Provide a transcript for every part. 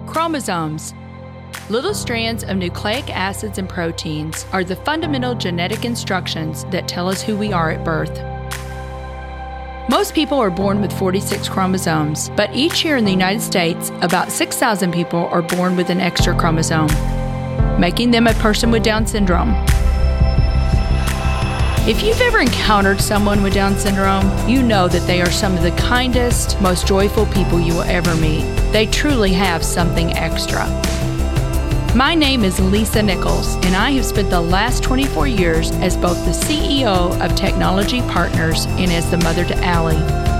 Chromosomes. Little strands of nucleic acids and proteins are the fundamental genetic instructions that tell us who we are at birth. Most people are born with 46 chromosomes, but each year in the United States, about 6,000 people are born with an extra chromosome, making them a person with Down syndrome. If you've ever encountered someone with Down syndrome, you know that they are some of the kindest, most joyful people you will ever meet. They truly have something extra. My name is Lisa Nichols, and I have spent the last 24 years as both the CEO of Technology Partners and as the mother to Allie.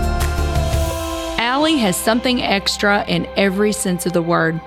Allie has something extra in every sense of the word.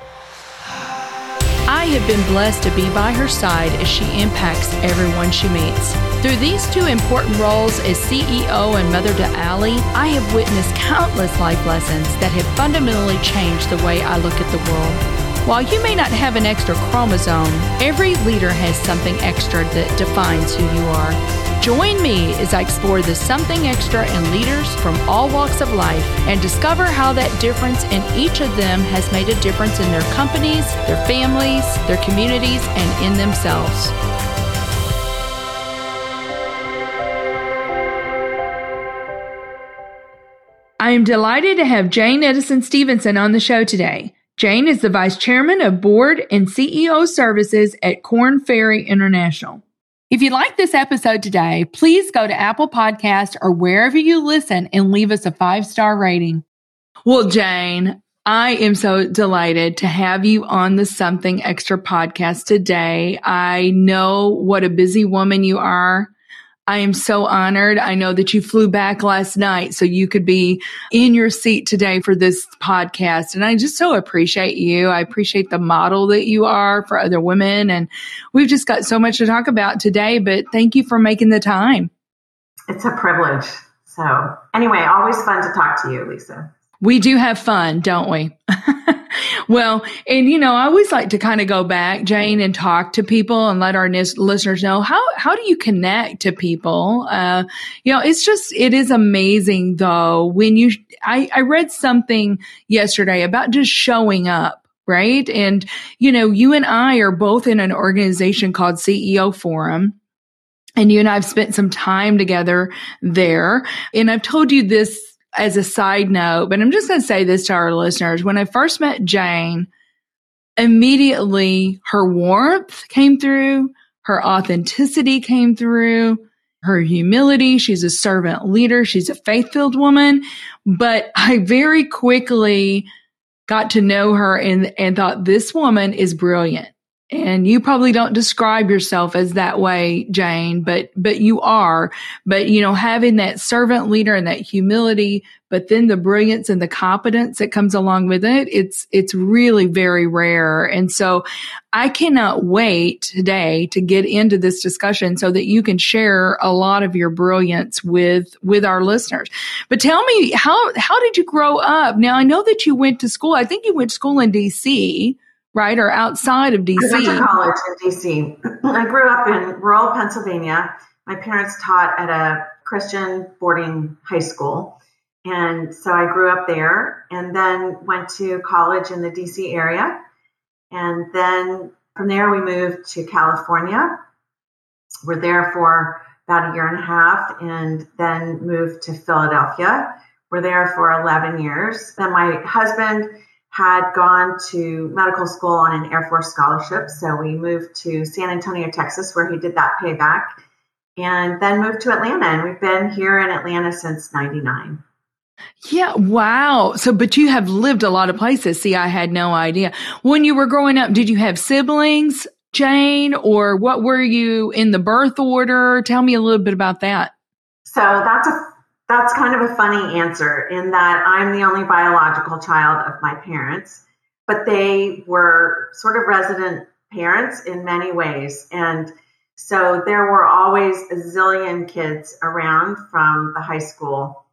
I have been blessed to be by her side as she impacts everyone she meets. Through these two important roles as CEO and mother to Allie, I have witnessed countless life lessons that have fundamentally changed the way I look at the world. While you may not have an extra chromosome, every leader has something extra that defines who you are. Join me as I explore the something extra in leaders from all walks of life and discover how that difference in each of them has made a difference in their companies, their families, their communities, and in themselves. I am delighted to have Jane Edison Stevenson on the show today. Jane is the Vice Chairman of Board and CEO Services at Korn Ferry International. If you like this episode today, please go to Apple Podcasts or wherever you listen and leave us a 5-star rating. Well, Jane, I am so delighted to have you on the Something Extra podcast today. I know what a busy woman you are. I am so honored. I know that you flew back last night so you could be in your seat today for this podcast. And I just so appreciate you. I appreciate the model that you are for other women. And we've just got so much to talk about today, but thank you for making the time. It's a privilege. So anyway, always fun to talk to you, Lisa. We do have fun, don't we? Well, and I always like to kind of go back, Jane, and talk to people and let our listeners know how do you connect to people? It is amazing though when I read something yesterday about just showing up, right? And you and I are both in an organization called CEO Forum. And you and I have spent some time together there. And I've told you this as a side note, but I'm just going to say this to our listeners. When I first met Jane, immediately her warmth came through, her authenticity came through, her humility. She's a servant leader. She's a faith-filled woman. But I very quickly got to know her and thought, this woman is brilliant. And you probably don't describe yourself as that way, Jane, but you are. But, having that servant leader and that humility, but then the brilliance and the competence that comes along with it, it's really very rare. And so I cannot wait today to get into this discussion so that you can share a lot of your brilliance with our listeners. But tell me, how did you grow up? Now, I know that you went to school. I think you went to school in D.C., right? Or outside of D.C. I went to college in D.C. I grew up in rural Pennsylvania. My parents taught at a Christian boarding high school. And so I grew up there and then went to college in the D.C. area. And then from there, we moved to California. We're there for about a year and a half and then moved to Philadelphia. We're there for 11 years. Then my husband had gone to medical school on an Air Force scholarship. So we moved to San Antonio, Texas, where he did that payback, and then moved to Atlanta. And we've been here in Atlanta since 99. Yeah. Wow. So, but you have lived a lot of places. See, I had no idea. When you were growing up, did you have siblings, Jane, or what were you in the birth order? Tell me a little bit about that. So that's kind of a funny answer in that I'm the only biological child of my parents, but they were sort of resident parents in many ways. And so there were always a zillion kids around from the high school.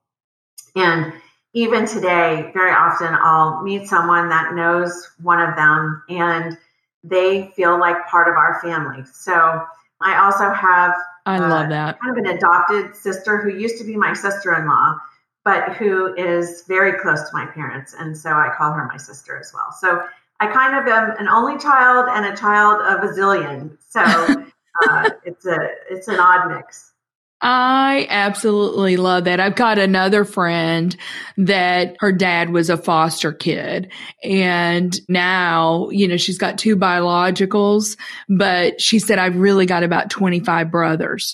And even today, very often I'll meet someone that knows one of them and they feel like part of our family. So I also have I love that. Kind of an adopted sister who used to be my sister-in-law, but who is very close to my parents. And so I call her my sister as well. So I kind of am an only child and a child of a zillion. So it's an odd mix. I absolutely love that. I've got another friend that her dad was a foster kid, and now, she's got 2 biologicals, but she said, I've really got about 25 brothers.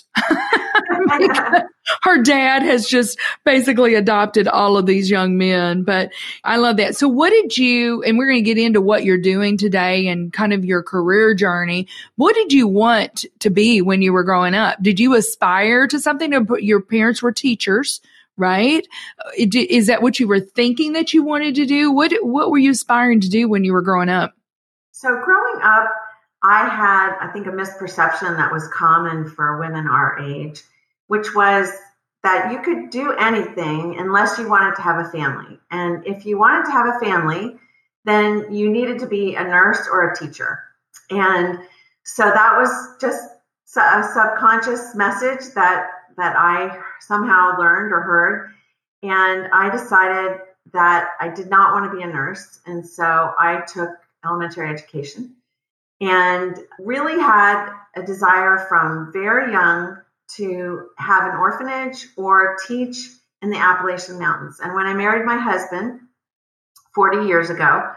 Her dad has just basically adopted all of these young men, but I love that. So what did you, and we're going to get into what you're doing today and kind of your career journey. What did you want to be when you were growing up? Did you aspire to something? Your parents were teachers, right? Is that what you were thinking that you wanted to do? What were you aspiring to do when you were growing up? So growing up, I had, I think, a misperception that was common for women our age, which was that you could do anything unless you wanted to have a family. And if you wanted to have a family, then you needed to be a nurse or a teacher. And so that was just a subconscious message that I somehow learned or heard. And I decided that I did not want to be a nurse. And so I took elementary education and really had a desire from very young to have an orphanage or teach in the Appalachian Mountains. And when I married my husband 40 years ago,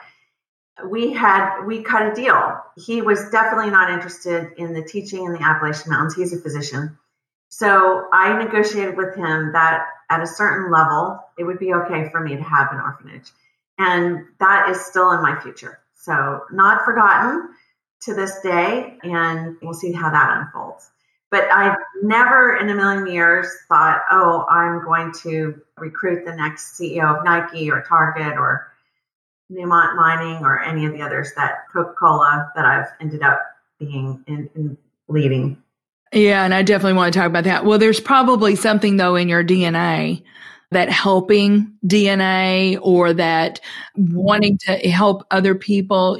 we cut a deal. He was definitely not interested in the teaching in the Appalachian Mountains. He's a physician. So I negotiated with him that at a certain level, it would be okay for me to have an orphanage. And that is still in my future. So not forgotten to this day, and we'll see how that unfolds. But I never in a million years thought, oh, I'm going to recruit the next CEO of Nike or Target or Newmont Mining or any of the others that Coca-Cola that I've ended up being in leading. Yeah, and I definitely want to talk about that. Well, there's probably something, though, in your DNA, that helping DNA or that wanting to help other people,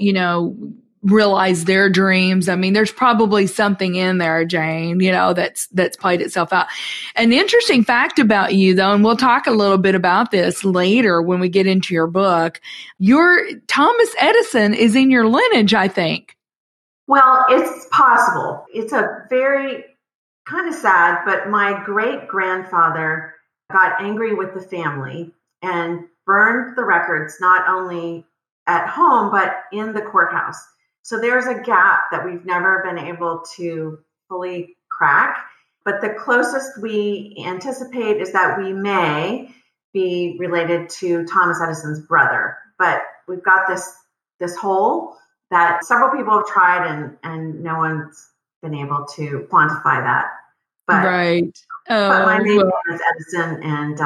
realize their dreams. I mean, there's probably something in there, Jane, that's played itself out. An interesting fact about you, though, and we'll talk a little bit about this later when we get into your book, your Thomas Edison is in your lineage, I think. Well, it's possible. It's a very kind of sad, but my great-grandfather got angry with the family and burned the records, not only at home, but in the courthouse. So there's a gap that we've never been able to fully crack. But the closest we anticipate is that we may be related to Thomas Edison's brother. But we've got this hole that several people have tried and no one's been able to quantify that. But, right. But my name is Edison,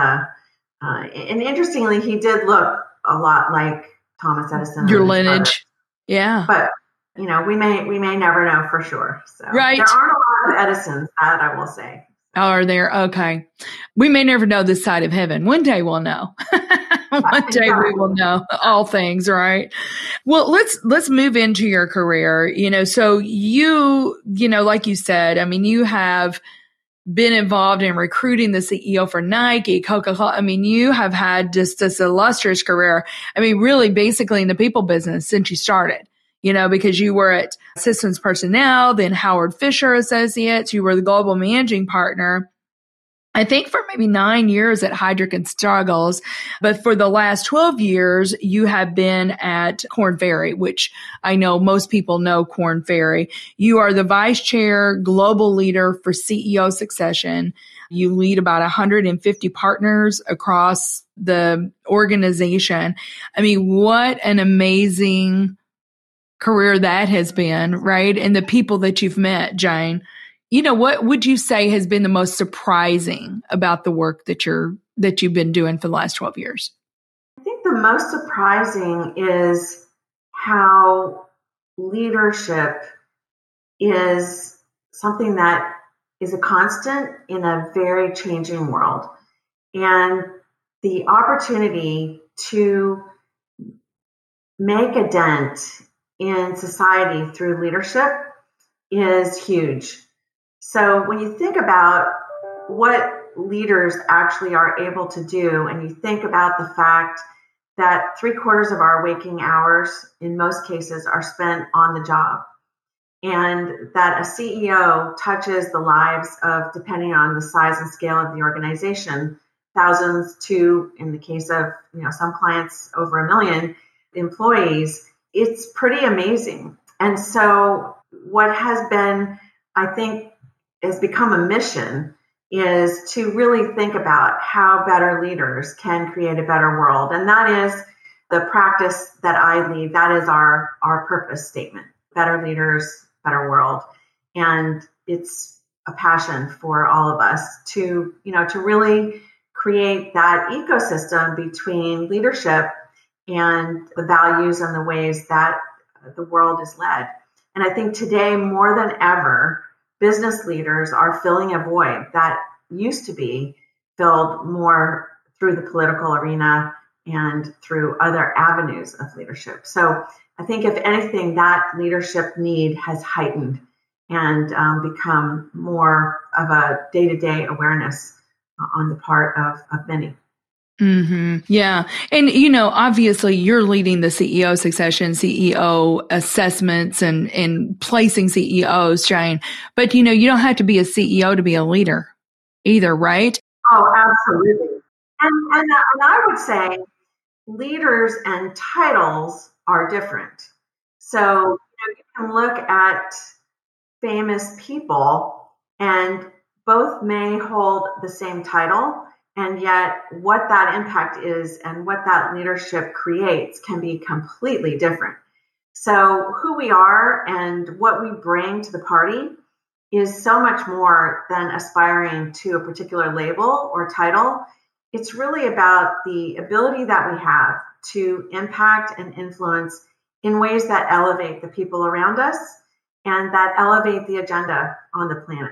and interestingly, he did look a lot like Thomas Edison. Your lineage. Yeah. But we may never know for sure. So right. There aren't a lot of Edisons, that I will say. Are there? Okay. We may never know this side of heaven. One day we'll know. One day we will know all things, right? Well, let's move into your career. So you like you said, I mean, you have been involved in recruiting the CEO for Nike, Coca-Cola. I mean, you have had just this illustrious career. I mean, really basically in the people business since you started. Because you were at Systems Personnel, then Howard Fisher Associates, you were the global managing partner, I think for maybe 9 years at Heidrick & Struggles. But for the last 12 years, you have been at Korn Ferry, which I know most people know Korn Ferry. You are the vice chair, global leader for CEO succession. You lead about 150 partners across the organization. I mean, what an amazing career that has been, right? And the people that you've met, Jane. What would you say has been the most surprising about the work that you've been doing for the last 12 years? I think the most surprising is how leadership is something that is a constant in a very changing world. And the opportunity to make a dent in society through leadership is huge. So when you think about what leaders actually are able to do, and you think about the fact that 3/4 of our waking hours in most cases are spent on the job, and that a CEO touches the lives of, depending on the size and scale of the organization, thousands to, in the case of some clients, over 1 million employees. It's pretty amazing. And so what has been, I think, has become a mission is to really think about how better leaders can create a better world. And that is the practice that I lead. That is our purpose statement: better leaders, better world. And it's a passion for all of us to really create that ecosystem between leadership and the values and the ways that the world is led. And I think today, more than ever, business leaders are filling a void that used to be filled more through the political arena and through other avenues of leadership. So I think, if anything, that leadership need has heightened and become more of a day-to-day awareness on the part of many. Mm-hmm. Yeah. And, obviously you're leading the CEO succession, CEO assessments and placing CEOs, Jane, but you don't have to be a CEO to be a leader either, right? Oh, absolutely. And I would say leaders and titles are different. So you can look at famous people and both may hold the same title, and yet what that impact is and what that leadership creates can be completely different. So who we are and what we bring to the party is so much more than aspiring to a particular label or title. It's really about the ability that we have to impact and influence in ways that elevate the people around us and that elevate the agenda on the planet.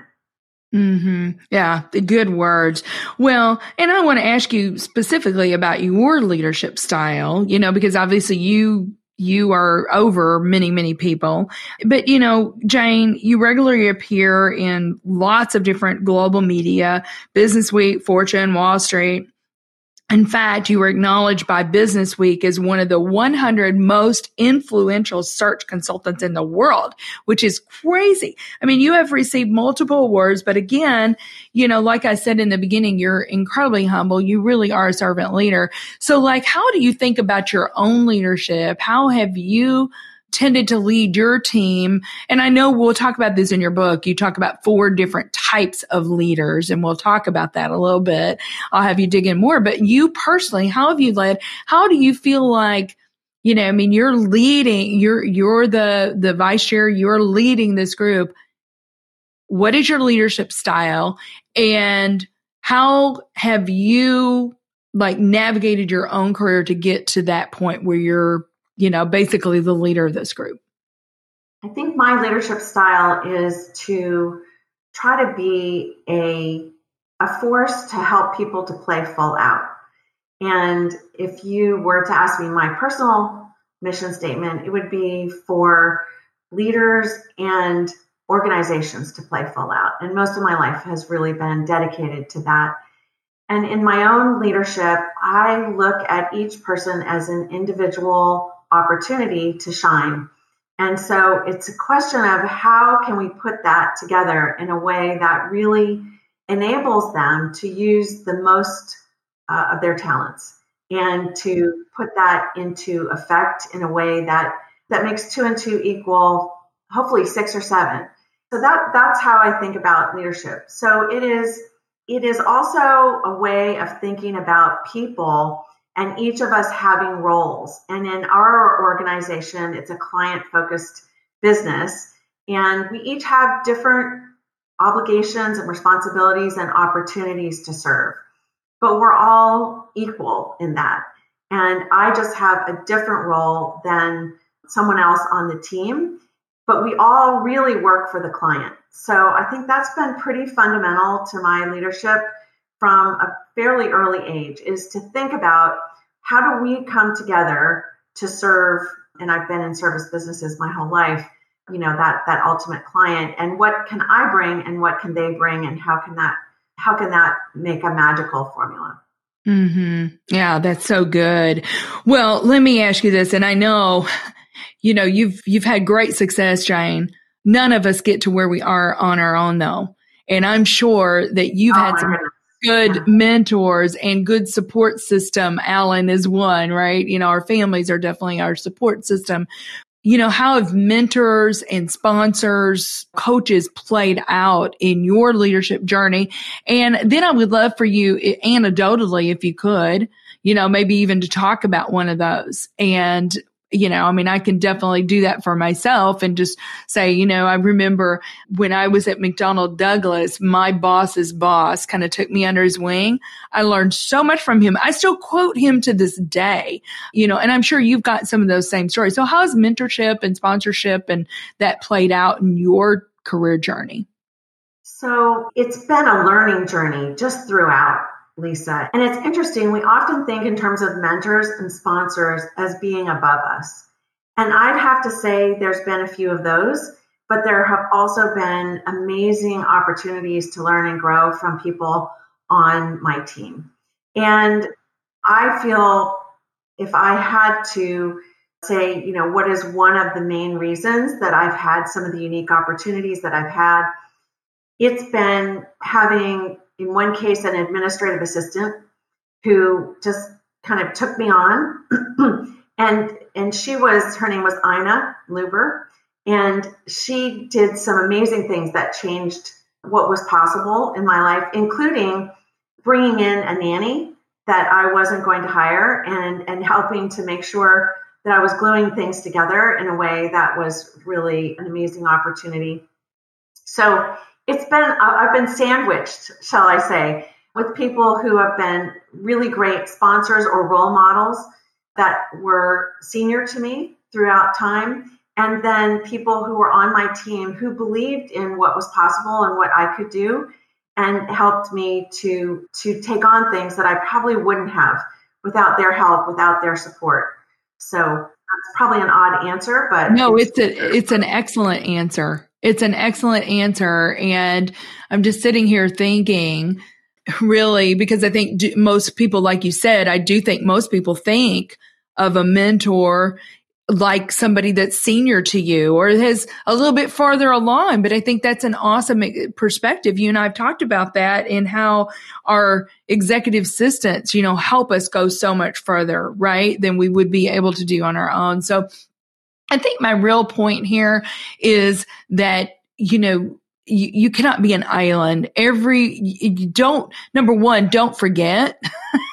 Mm-hmm. Yeah, the good words. Well, and I want to ask you specifically about your leadership style, because obviously you are over many, many people. But, Jane, you regularly appear in lots of different global media, Business Week, Fortune, Wall Street. In fact, you were acknowledged by Business Week as one of the 100 most influential search consultants in the world, which is crazy. I mean, you have received multiple awards, but again, like I said in the beginning, you're incredibly humble. You really are a servant leader. So how do you think about your own leadership? How have you tended to lead your team? And I know we'll talk about this in your book. You talk about 4 different types of leaders, and we'll talk about that a little bit. I'll have you dig in more, but you personally, how have you led? How do you feel like, you're leading, you're the vice chair, you're leading this group. What is your leadership style, and how have you navigated your own career to get to that point where you're basically the leader of this group? I think my leadership style is to try to be a force to help people to play full out. And if you were to ask me my personal mission statement, it would be for leaders and organizations to play full out. And most of my life has really been dedicated to that. And in my own leadership, I look at each person as an individual opportunity to shine. And so it's a question of how can we put that together in a way that really enables them to use the most of their talents and to put that into effect in a way that makes 2 and 2 equal, hopefully 6 or 7. So that's how I think about leadership. So it is also a way of thinking about people and each of us having roles. And in our organization, it's a client-focused business, and we each have different obligations and responsibilities and opportunities to serve. But we're all equal in that. And I just have a different role than someone else on the team, but we all really work for the client. So I think that's been pretty fundamental to my leadership from a fairly early age, is to think about how do we come together to serve, and I've been in service businesses my whole life, that ultimate client, and what can I bring and what can they bring, and how can that how can that make a magical formula? Yeah, that's so good. Well, let me ask you this, and I know, you've had great success, Jane. None of us get to where we are on our own, though. And I'm sure that you've had some good mentors and good support system. Alan is one, right? Our families are definitely our support system. How have mentors and sponsors, coaches played out in your leadership journey? And then I would love for you, anecdotally, if you could, maybe even to talk about one of those. And I can definitely do that for myself and just say, I remember when I was at McDonnell Douglas, my boss's boss kind of took me under his wing. I learned so much from him. I still quote him to this day, and I'm sure you've got some of those same stories. So how has mentorship and sponsorship and that played out in your career journey? So it's been a learning journey just throughout, Lisa. And it's interesting. We often think in terms of mentors and sponsors as being above us. And I'd have to say there's been a few of those, but there have also been amazing opportunities to learn and grow from people on my team. And I feel if I had to say, what is one of the main reasons that I've had some of the unique opportunities that I've had, it's been having, in one case, an administrative assistant who just kind of took me on. and her name was Ina Luber. And she did some amazing things that changed what was possible in my life, including bringing in a nanny that I wasn't going to hire and helping to make sure that I was gluing things together in a way that was really an amazing opportunity. So I've been sandwiched, shall I say, with people who have been really great sponsors or role models that were senior to me throughout time. And then people who were on my team who believed in what was possible and what I could do and helped me to take on things that I probably wouldn't have without their help, without their support. So that's probably an odd answer, but no, it's an excellent answer. It's an excellent answer. And I'm just sitting here thinking, really, because I think most people, like you said, I do think most people think of a mentor like somebody that's senior to you or is a little bit farther along. But I think that's an awesome perspective. You and I have talked about that and how our executive assistants, help us go so much further, right, than we would be able to do on our own. So I think my real point here is that, you cannot be an island. Number one, don't forget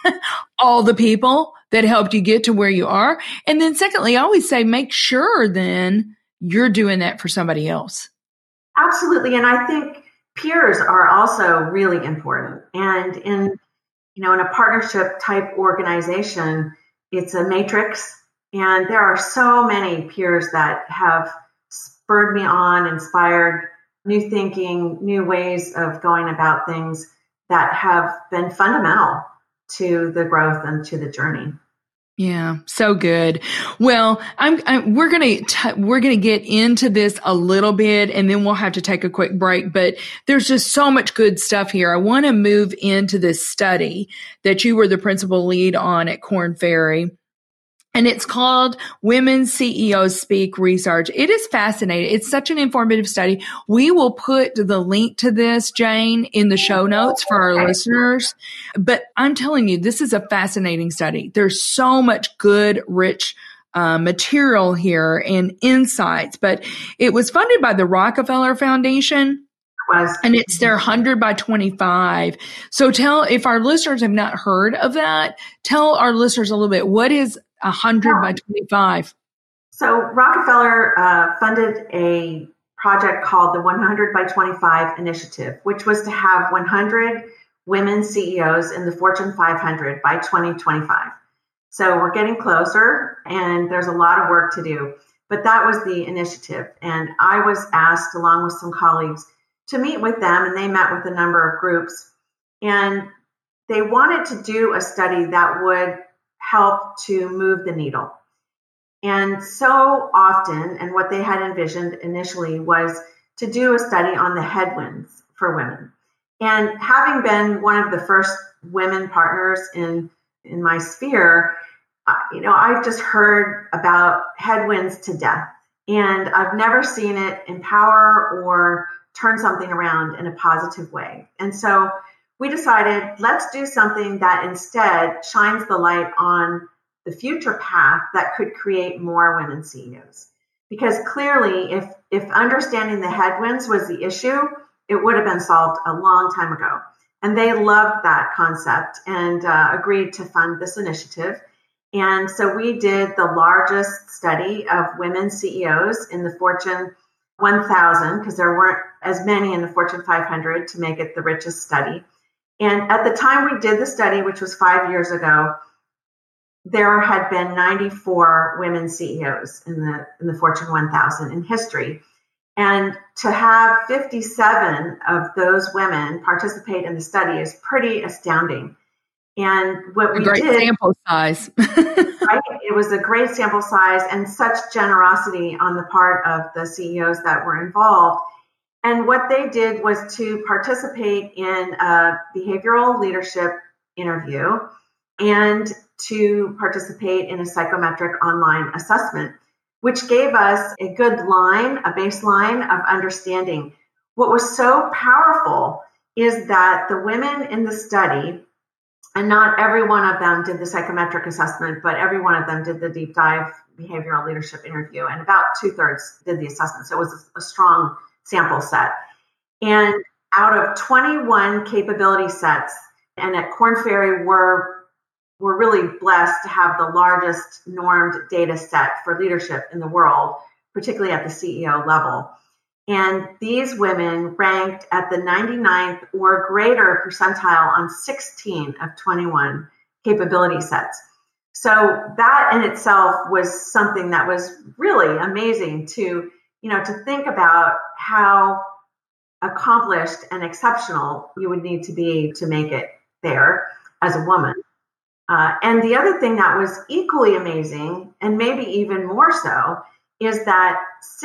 all the people that helped you get to where you are. And then secondly, I always say, make sure then you're doing that for somebody else. Absolutely. And I think peers are also really important. And in a partnership type organization, it's a matrix. And there are so many peers that have spurred me on, inspired new thinking, new ways of going about things that have been fundamental to the growth and to the journey. Yeah, so good. Well, we're gonna get into this a little bit, and then we'll have to take a quick break. But there's just so much good stuff here. I want to move into this study that you were the principal lead on at Korn Ferry. And it's called Women CEOs Speak Research. It is fascinating. It's such an informative study. We will put the link to this, Jane, in the show notes for our listeners. But I'm telling you, this is a fascinating study. There's so much good, rich material here and insights. But it was funded by the Rockefeller Foundation. And it's their 100 by 25. So if our listeners have not heard of that, tell our listeners a little bit, what is 100 by 25? So Rockefeller funded a project called the 100 by 25 initiative, which was to have 100 women CEOs in the Fortune 500 by 2025. So we're getting closer and there's a lot of work to do, but that was the initiative. And I was asked, along with some colleagues, to meet with them, and they met with a number of groups. And they wanted to do a study that would help to move the needle. And so often, and what they had envisioned initially was to do a study on the headwinds for women. And having been one of the first women partners in my sphere, I've just heard about headwinds to death, and I've never seen it empower or turn something around in a positive way. And so we decided, let's do something that instead shines the light on the future path that could create more women CEOs. Because clearly, if understanding the headwinds was the issue, it would have been solved a long time ago. And they loved that concept and agreed to fund this initiative. And so we did the largest study of women CEOs in the Fortune 1000, because there weren't as many in the Fortune 500 to make it the richest study. And at the time we did the study, which was 5 years ago, there had been 94 women CEOs in the Fortune 1000 in history. And to have 57 of those women participate in the study is pretty astounding. And what we did— a great sample size. Right? It was a great sample size and such generosity on the part of the CEOs that were involved. And what they did was to participate in a behavioral leadership interview and to participate in a psychometric online assessment, which gave us a good line, a baseline of understanding. What was so powerful is that the women in the study, and not every one of them did the psychometric assessment, but every one of them did the deep dive behavioral leadership interview, and about 2/3 did the assessment. So it was a strong sample set. And out of 21 capability sets, and at Korn Ferry, we're really blessed to have the largest normed data set for leadership in the world, particularly at the CEO level. And these women ranked at the 99th or greater percentile on 16 of 21 capability sets. So that in itself was something that was really amazing to think about how accomplished and exceptional you would need to be to make it there as a woman. And the other thing that was equally amazing, and maybe even more so, is that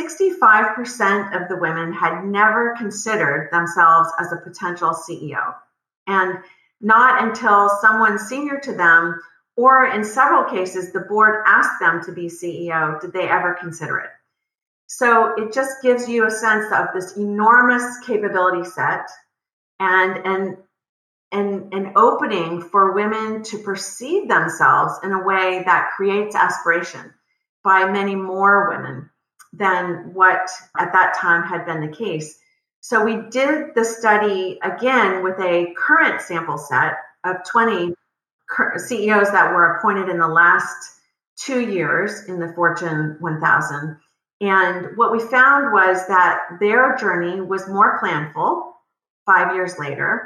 65% of the women had never considered themselves as a potential CEO. And not until someone senior to them, or in several cases, the board asked them to be CEO, did they ever consider it. So it just gives you a sense of this enormous capability set and an opening for women to perceive themselves in a way that creates aspiration by many more women than what at that time had been the case. So we did the study again with a current sample set of 20 CEOs that were appointed in the last 2 years in the Fortune 1000. And what we found was that their journey was more planful 5 years later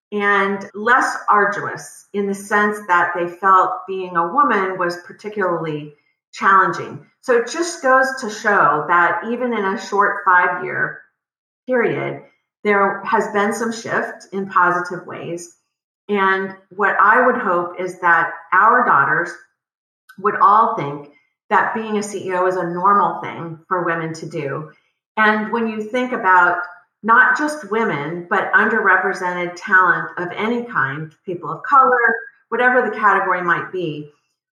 and less arduous in the sense that they felt being a woman was particularly challenging. So it just goes to show that even in a short 5-year period, there has been some shift in positive ways. And what I would hope is that our daughters would all think that being a CEO is a normal thing for women to do. And when you think about not just women, but underrepresented talent of any kind, people of color, whatever the category might be,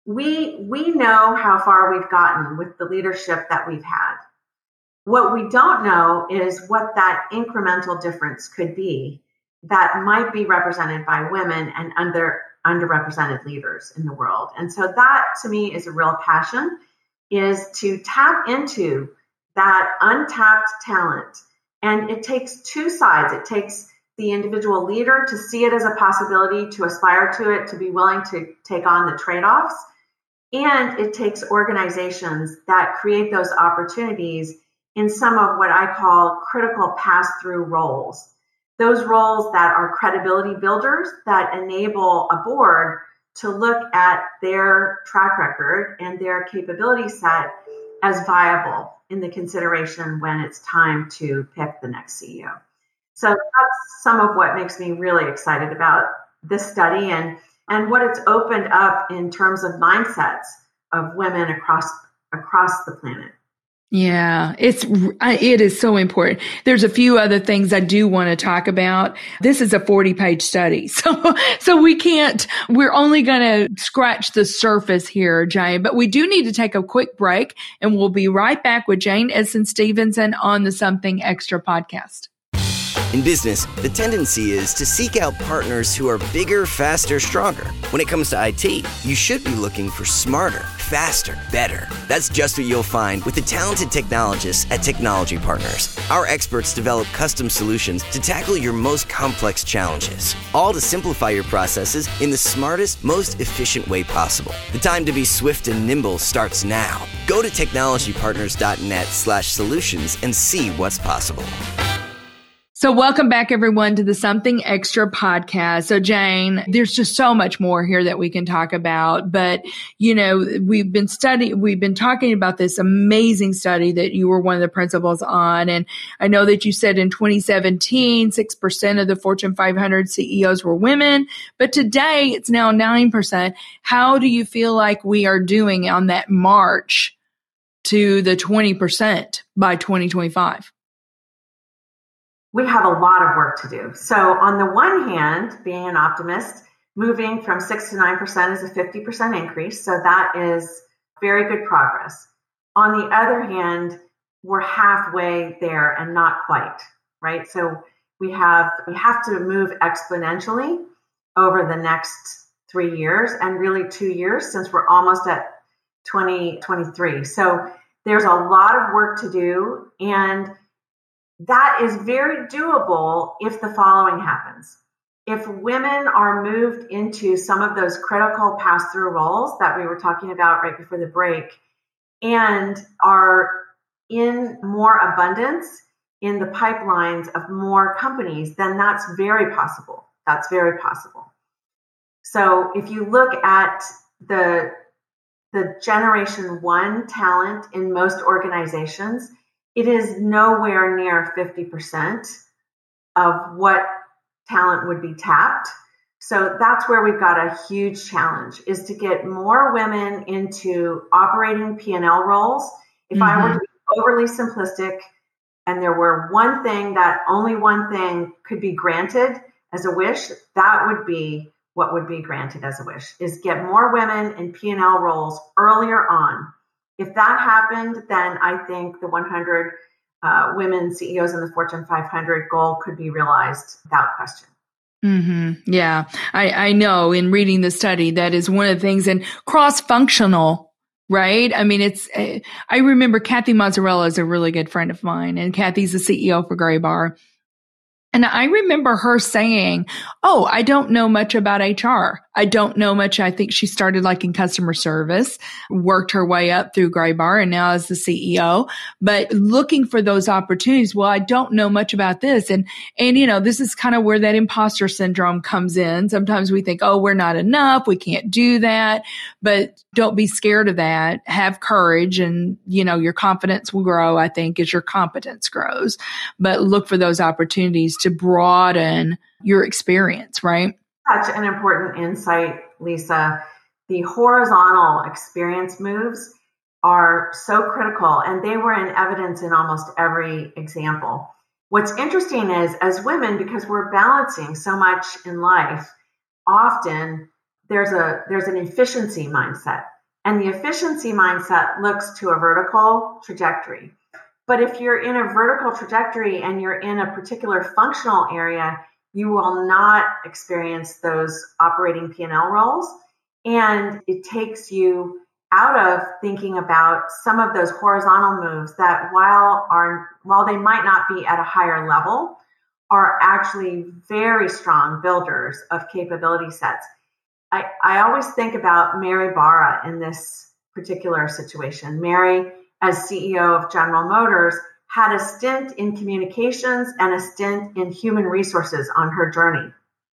we know how far we've gotten with the leadership that we've had. What we don't know is what that incremental difference could be that might be represented by women and underrepresented leaders in the world. And so that to me is a real passion, is to tap into that untapped talent. And it takes two sides. It takes the individual leader to see it as a possibility, to aspire to it, to be willing to take on the trade-offs. And it takes organizations that create those opportunities in some of what I call critical pass-through roles. Those roles that are credibility builders that enable a board to look at their track record and their capability set as viable in the consideration when it's time to pick the next CEO. So that's some of what makes me really excited about this study and what it's opened up in terms of mindsets of women across the planet. Yeah, it is so important. There's a few other things I do want to talk about. This is a 40-page study. So we're only going to scratch the surface here, Jane, but we do need to take a quick break, and we'll be right back with Jane Edson Stevenson on the Something Extra podcast. In business, the tendency is to seek out partners who are bigger, faster, stronger. When it comes to IT, you should be looking for smarter, faster, better. That's just what you'll find with the talented technologists at Technology Partners. Our experts develop custom solutions to tackle your most complex challenges, all to simplify your processes in the smartest, most efficient way possible. The time to be swift and nimble starts now. Go to technologypartners.net/solutions and see what's possible. So welcome back, everyone, to the Something Extra podcast. So Jane, there's just so much more here that we can talk about. But, we've been talking about this amazing study that you were one of the principals on. And I know that you said in 2017, 6% of the Fortune 500 CEOs were women, but today it's now 9%. How do you feel like we are doing on that march to the 20% by 2025? We have a lot of work to do. So on the one hand, being an optimist, moving from 6 to 9% is a 50% increase. So that is very good progress. On the other hand, we're halfway there and not quite, right? So we have to move exponentially over the next 3 years and really 2 years, since we're almost at 2023. So there's a lot of work to do, and that is very doable if the following happens. If women are moved into some of those critical pass-through roles that we were talking about right before the break, and are in more abundance in the pipelines of more companies, then that's very possible. That's very possible. So if you look at the Generation 1 talent in most organizations, it is nowhere near 50% of what talent would be tapped. So that's where we've got a huge challenge, is to get more women into operating P&L roles. If I were to be overly simplistic and there were only one thing could be granted as a wish, that would be what would be granted as a wish, is get more women in P&L roles earlier on. If that happened, then I think the 100 women CEOs in the Fortune 500 goal could be realized without question. Mm-hmm. Yeah, I know in reading the study, that is one of the things, and cross-functional, right? I mean, I remember Kathy Mozzarella is a really good friend of mine, and Kathy's the CEO for Graybar. And I remember her saying, "Oh, I don't know much about HR. I don't know much." I think she started like in customer service, worked her way up through Graybar, and now is the CEO. But looking for those opportunities, well, I don't know much about this. And this is kind of where that imposter syndrome comes in. Sometimes we think, oh, we're not enough. We can't do that. But don't be scared of that. Have courage, and, your confidence will grow, I think, as your competence grows. But look for those opportunities to broaden your experience, right? Such an important insight, Lisa. The horizontal experience moves are so critical, and they were in evidence in almost every example. What's interesting is, as women, because we're balancing so much in life, often there's an efficiency mindset, and the efficiency mindset looks to a vertical trajectory. But if you're in a vertical trajectory and you're in a particular functional area, you will not experience those operating P&L roles. And it takes you out of thinking about some of those horizontal moves that while they might not be at a higher level, are actually very strong builders of capability sets. I always think about Mary Barra in this particular situation. Mary, as CEO of General Motors, had a stint in communications and a stint in human resources on her journey.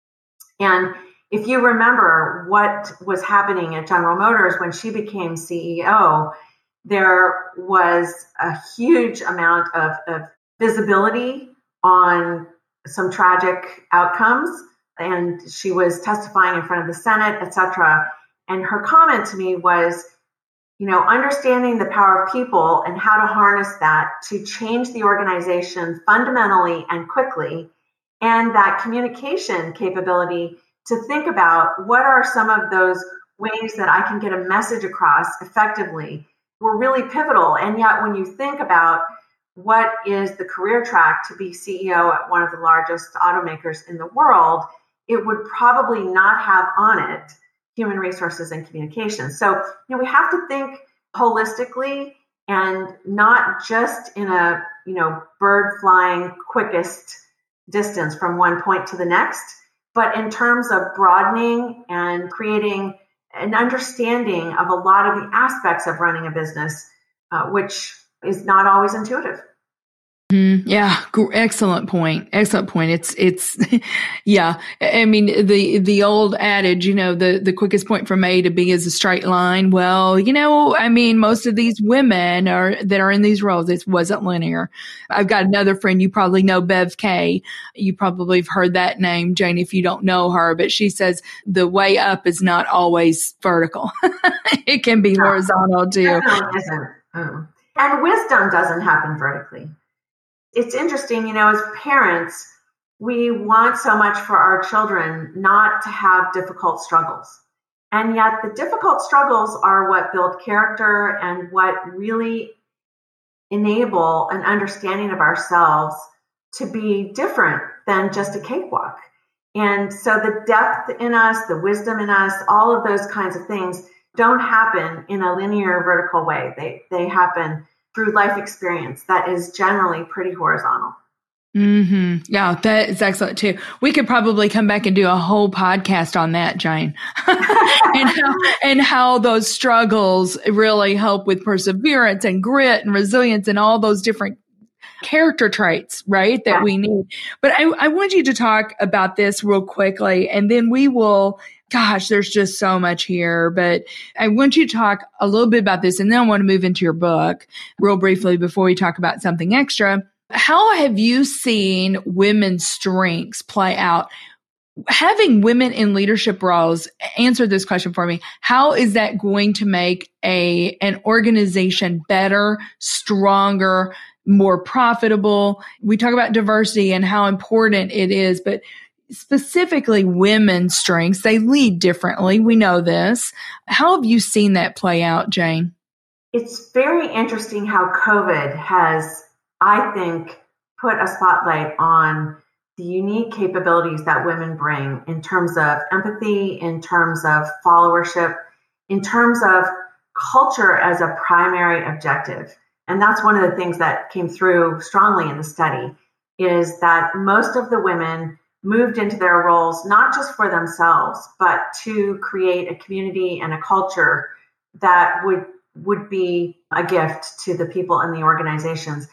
And if you remember what was happening at General Motors when she became CEO, there was a huge amount of visibility on some tragic outcomes. And she was testifying in front of the Senate, et cetera. And her comment to me was, understanding the power of people and how to harness that to change the organization fundamentally and quickly, and that communication capability to think about what are some of those ways that I can get a message across effectively were really pivotal. And yet when you think about what is the career track to be CEO at one of the largest automakers in the world, it would probably not have on it human resources and communication. So, we have to think holistically and not just in a, bird flying quickest distance from one point to the next, but in terms of broadening and creating an understanding of a lot of the aspects of running a business, which is not always intuitive. Yeah. Excellent point. Excellent point. It's, yeah. I mean, the old adage, the quickest point from A to B is a straight line. Well, most of these women that are in these roles, it wasn't linear. I've got another friend, you probably know Bev Kay. You probably have heard that name, Jane, if you don't know her, but she says the way up is not always vertical. It can be horizontal too. And wisdom doesn't happen vertically. It's interesting, as parents, we want so much for our children not to have difficult struggles. And yet the difficult struggles are what build character and what really enable an understanding of ourselves to be different than just a cakewalk. And so the depth in us, the wisdom in us, all of those kinds of things don't happen in a linear vertical way. They happen through life experience that is generally pretty horizontal. Mm-hmm. Yeah, that is excellent too. We could probably come back and do a whole podcast on that, Jane, and how those struggles really help with perseverance and grit and resilience and all those different character traits, right, that we need. But I want you to talk about this real quickly, and then we will. Gosh, there's just so much here, but I want you to talk a little bit about this, and then I want to move into your book real briefly before we talk about something extra. How have you seen women's strengths play out? Having women in leadership roles, answer this question for me. How is that going to make an organization better, stronger, more profitable? We talk about diversity and how important it is, but specifically women's strengths, they lead differently. We know this. How have you seen that play out, Jane? It's very interesting how COVID has, I think, put a spotlight on the unique capabilities that women bring in terms of empathy, in terms of followership, in terms of culture as a primary objective. And that's one of the things that came through strongly in the study, is that most of the women moved into their roles, not just for themselves, but to create a community and a culture that would be a gift to the people in the organizations.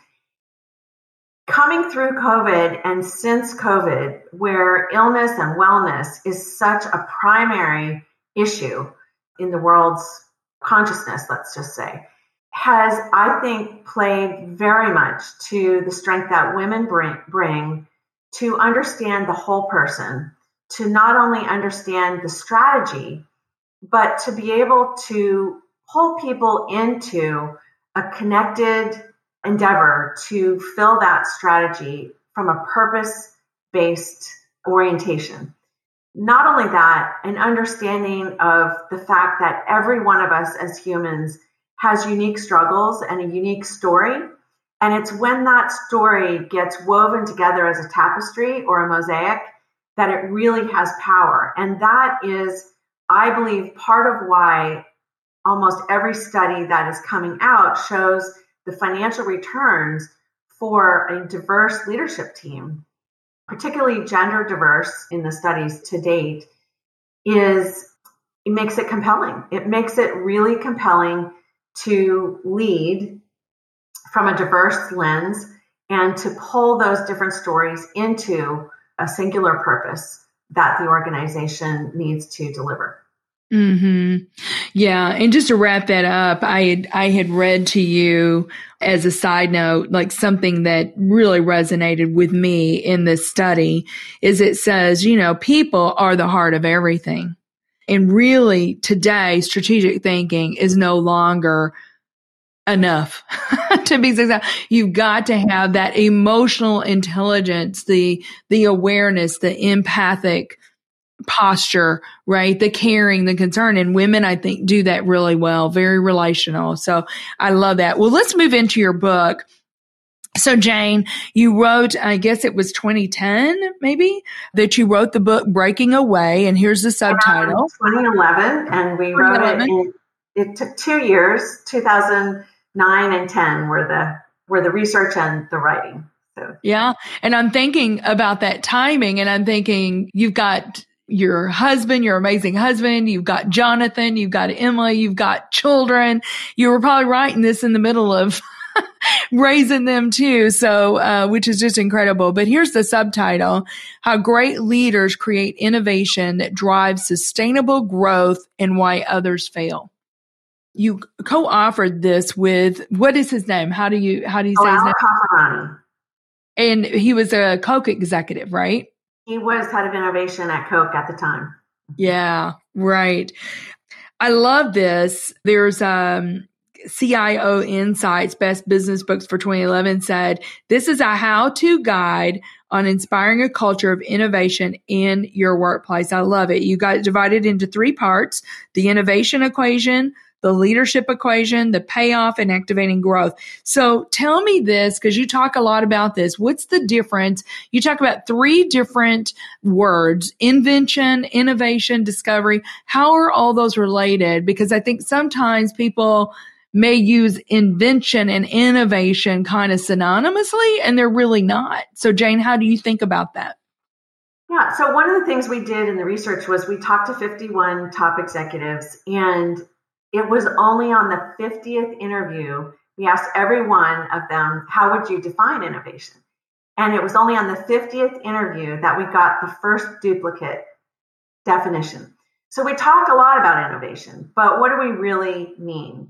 Coming through COVID and since COVID, where illness and wellness is such a primary issue in the world's consciousness, let's just say, has, I think, played very much to the strength that women bring to understand the whole person, to not only understand the strategy, but to be able to pull people into a connected endeavor to fill that strategy from a purpose-based orientation. Not only that, an understanding of the fact that every one of us as humans has unique struggles and a unique story. And it's when that story gets woven together as a tapestry or a mosaic that it really has power. And that is, I believe, part of why almost every study that is coming out shows the financial returns for a diverse leadership team, particularly gender diverse in the studies to date, it makes it compelling. It makes it really compelling to lead from a diverse lens and to pull those different stories into a singular purpose that the organization needs to deliver. Mm-hmm. Yeah. And just to wrap that up, I had read to you as a side note, like something that really resonated with me in this study is it says, people are the heart of everything. And really today, strategic thinking is no longer enough to be successful. You've got to have that emotional intelligence, the awareness, the empathic posture, right? The caring, the concern. And women, I think, do that really well, very relational. So I love that. Well, let's move into your book. So Jane, you wrote, I guess it was 2010, maybe, that you wrote the book Breaking Away. And here's the subtitle. 2011. And we wrote it it took 2 years, 2009 and 10 were the research and the writing. So. Yeah. And I'm thinking about that timing, and I'm thinking you've got your husband, your amazing husband, you've got Jonathan, you've got Emily, you've got children. You were probably writing this in the middle of raising them too. So, which is just incredible. But here's the subtitle: How Great Leaders Create Innovation That Drives Sustainable Growth and Why Others Fail. You co-authored this with, what is his name? How do you say his name? Khafrani. And he was a Coke executive, right? He was head of innovation at Coke at the time. Yeah, right. I love this. There's CIO Insights, Best Business Books for 2011 said, this is a how-to guide on inspiring a culture of innovation in your workplace. I love it. You got it divided into 3 parts: the innovation equation, the leadership equation, the payoff, and activating growth. So tell me this, because you talk a lot about this. What's the difference? You talk about 3 different words: invention, innovation, discovery. How are all those related? Because I think sometimes people may use invention and innovation kind of synonymously, and they're really not. So Jane, how do you think about that? Yeah. So one of the things we did in the research was we talked to 51 top executives, and it was only on the 50th interview, we asked every one of them, how would you define innovation? And it was only on the 50th interview that we got the first duplicate definition. So we talk a lot about innovation, but what do we really mean?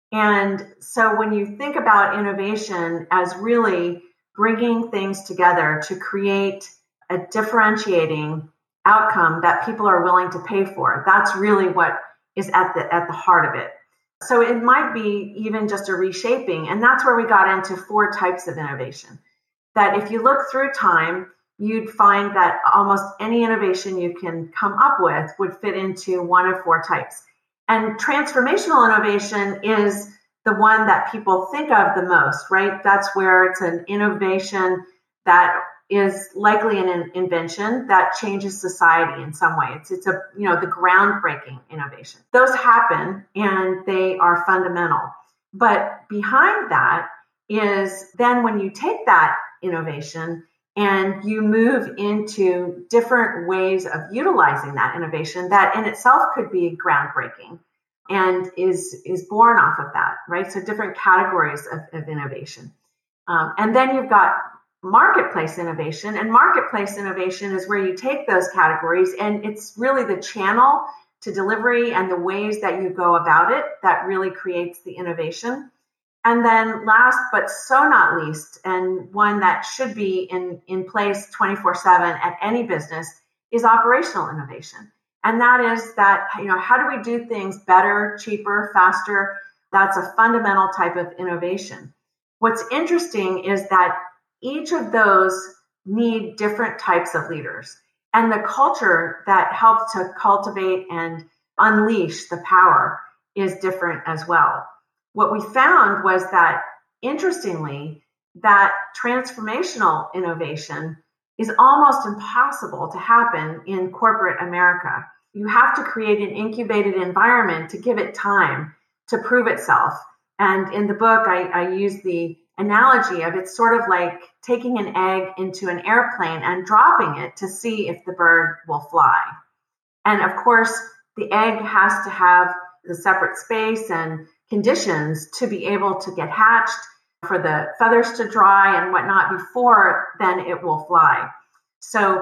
And so when you think about innovation as really bringing things together to create a differentiating outcome that people are willing to pay for, that's really what is at the heart of it. So it might be even just a reshaping. And that's where we got into 4 types of innovation. That if you look through time, you'd find that almost any innovation you can come up with would fit into one of 4 types. And transformational innovation is the one that people think of the most, right? That's where it's an innovation that is likely an invention that changes society in some way. It's a, the groundbreaking innovation. Those happen and they are fundamental. But behind that is then when you take that innovation and you move into different ways of utilizing that innovation, that in itself could be groundbreaking and is born off of that, right? So different categories of innovation. And then you've got marketplace innovation, and marketplace innovation is where you take those categories and it's really the channel to delivery and the ways that you go about it that really creates the innovation. And then last but so not least, and one that should be in place 24/7 at any business, is operational innovation. And that is that, how do we do things better, cheaper, faster? That's a fundamental type of innovation. What's interesting is that each of those need different types of leaders. And the culture that helps to cultivate and unleash the power is different as well. What we found was that, interestingly, that transformational innovation is almost impossible to happen in corporate America. You have to create an incubated environment to give it time to prove itself. And in the book, I use the analogy of it's sort of like taking an egg into an airplane and dropping it to see if the bird will fly. And of course, the egg has to have the separate space and conditions to be able to get hatched, for the feathers to dry and whatnot before then it will fly. So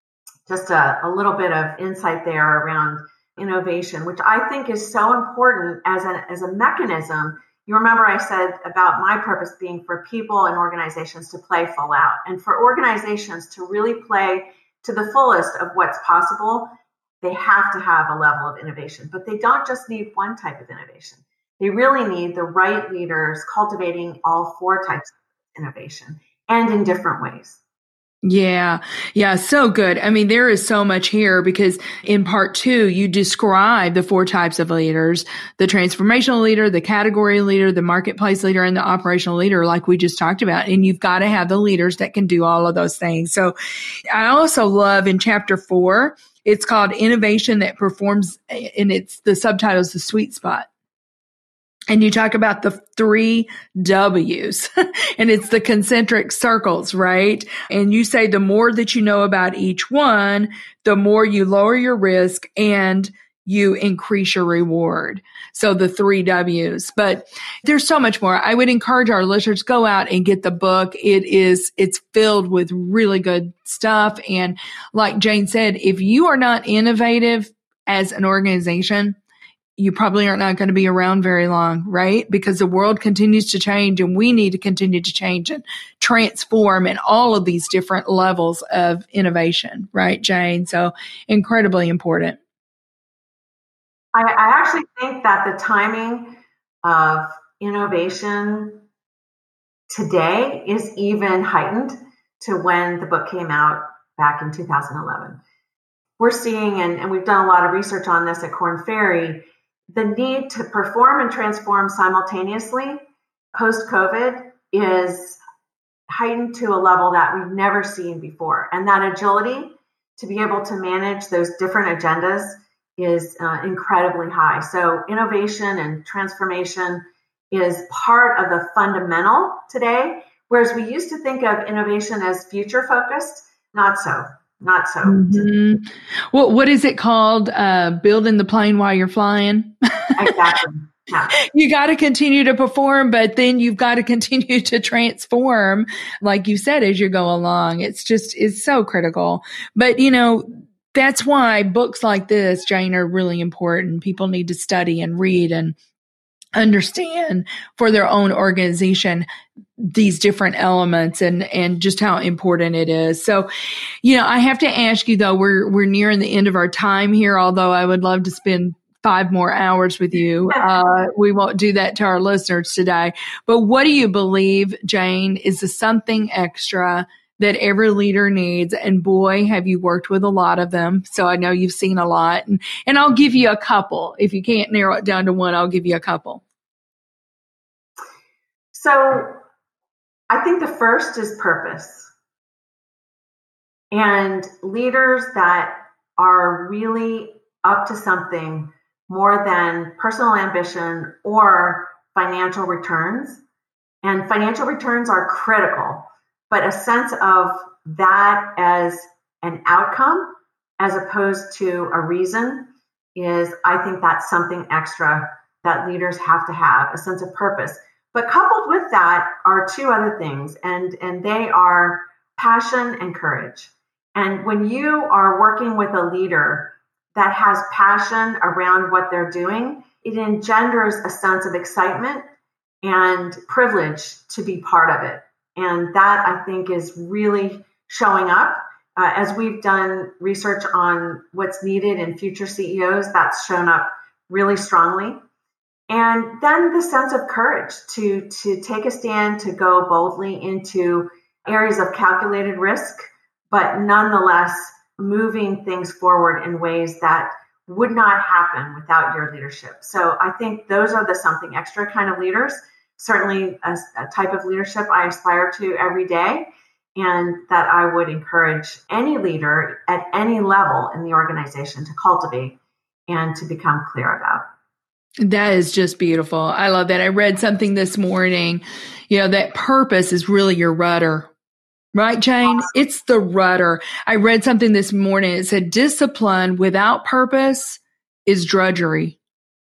just a little bit of insight there around innovation, which I think is so important as a mechanism. You remember I said about my purpose being for people and organizations to play full out, and for organizations to really play to the fullest of what's possible. they have to have a level of innovation, but they don't just need one type of innovation. They really need the right leaders cultivating all four types of innovation and in different ways. Yeah. Yeah. So good. I mean, there is so much here because in part 2, you describe the 4 types of leaders, the transformational leader, the category leader, the marketplace leader, and the operational leader, like we just talked about. And you've got to have the leaders that can do all of those things. So I also love in chapter 4, it's called Innovation That Performs, and it's the subtitle is The Sweet Spot. And you talk about the 3 W's and it's the concentric circles, right? And you say the more that you know about each one, the more you lower your risk and you increase your reward. So the 3 W's, but there's so much more. I would encourage our listeners, go out and get the book. It's filled with really good stuff. And like Jane said, if you are not innovative as an organization, you probably are not going to be around very long, right? Because the world continues to change and we need to continue to change and transform in all of these different levels of innovation, right, Jane? So incredibly important. I actually think that the timing of innovation today is even heightened to when the book came out back in 2011. We're seeing, and we've done a lot of research on this at Korn Ferry, the need to perform and transform simultaneously post-COVID is heightened to a level that we've never seen before. And that agility to be able to manage those different agendas is incredibly high. So innovation and transformation is part of the fundamental today, whereas we used to think of innovation as future-focused. Not so. Mm-hmm. Well, what is it called? Building the plane while you're flying. Exactly. Yeah. You got to continue to perform, but then you've got to continue to transform, like you said, as you go along. It's so critical. But, that's why books like this, Jane, are really important. People need to study and read and understand for their own organization these different elements and just how important it is. So, I have to ask you though, we're nearing the end of our time here, although I would love to spend 5 more hours with you. We won't do that to our listeners today. But what do you believe, Jane, is the something extra that every leader needs? And boy, have you worked with a lot of them. So I know you've seen a lot. And I'll give you a couple. If you can't narrow it down to one, I'll give you a couple. So I think the first is purpose. And leaders that are really up to something more than personal ambition or financial returns. And financial returns are critical, but a sense of that as an outcome as opposed to a reason is, I think that's something extra that leaders have to have, a sense of purpose. But coupled with that are 2 other things, and they are passion and courage. And when you are working with a leader that has passion around what they're doing, it engenders a sense of excitement and privilege to be part of it. And that, I think, is really showing up. As we've done research on what's needed in future CEOs, that's shown up really strongly. And then the sense of courage to take a stand, to go boldly into areas of calculated risk, but nonetheless moving things forward in ways that would not happen without your leadership. So I think those are the something extra kind of leaders, certainly a type of leadership I aspire to every day, and that I would encourage any leader at any level in the organization to cultivate and to become clear about. That is just beautiful. I love that. I read something this morning, that purpose is really your rudder. Right, Jane? It's the rudder. I read something this morning. It said discipline without purpose is drudgery.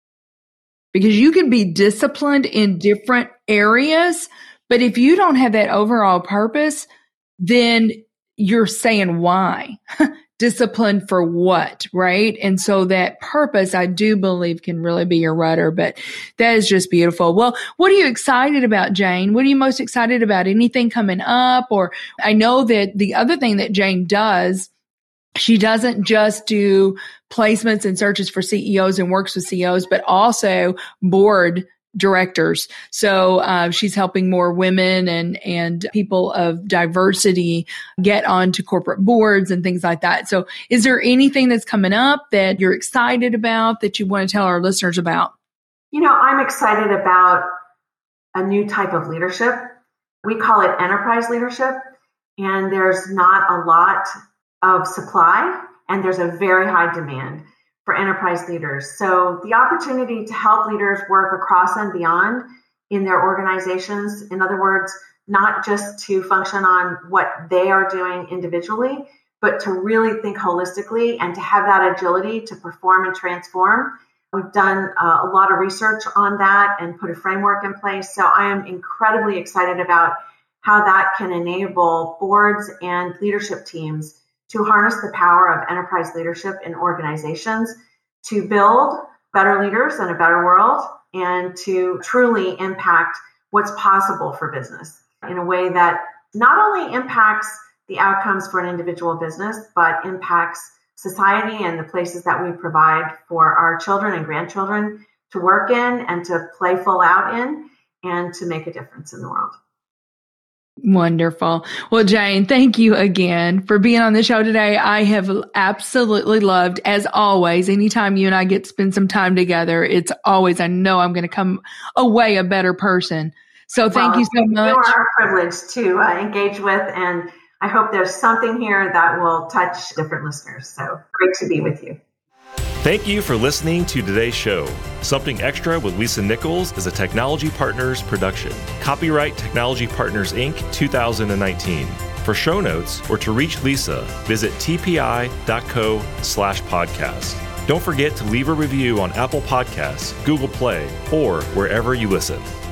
Because you can be disciplined in different areas, but if you don't have that overall purpose, then you're saying why? Discipline for what, right? And so that purpose, I do believe, can really be your rudder, but that is just beautiful. Well, what are you excited about, Jane? What are you most excited about? Anything coming up? Or I know that the other thing that Jane does She doesn't just do placements and searches for CEOs and works with CEOs, but also board directors. So she's helping more women and people of diversity get onto corporate boards and things like that. So is there anything that's coming up that you're excited about that you want to tell our listeners about? I'm excited about a new type of leadership. We call it enterprise leadership, and there's not a lot of supply, and there's a very high demand for enterprise leaders. So the opportunity to help leaders work across and beyond in their organizations, in other words, not just to function on what they are doing individually, but to really think holistically and to have that agility to perform and transform. We've done a lot of research on that and put a framework in place. So I am incredibly excited about how that can enable boards and leadership teams to harness the power of enterprise leadership in organizations to build better leaders and a better world, and to truly impact what's possible for business in a way that not only impacts the outcomes for an individual business, but impacts society and the places that we provide for our children and grandchildren to work in and to play full out in and to make a difference in the world. Wonderful. Well, Jane, thank you again for being on the show today. I have absolutely loved, as always, anytime you and I get to spend some time together, it's always, I know I'm going to come away a better person. So thank you so much. You are a privilege to engage with, and I hope there's something here that will touch different listeners. So great to be with you. Thank you for listening to today's show. Something Extra with Lisa Nichols is a Technology Partners production. Copyright Technology Partners, Inc. 2019. For show notes or to reach Lisa, visit tpi.co/podcast. Don't forget to leave a review on Apple Podcasts, Google Play, or wherever you listen.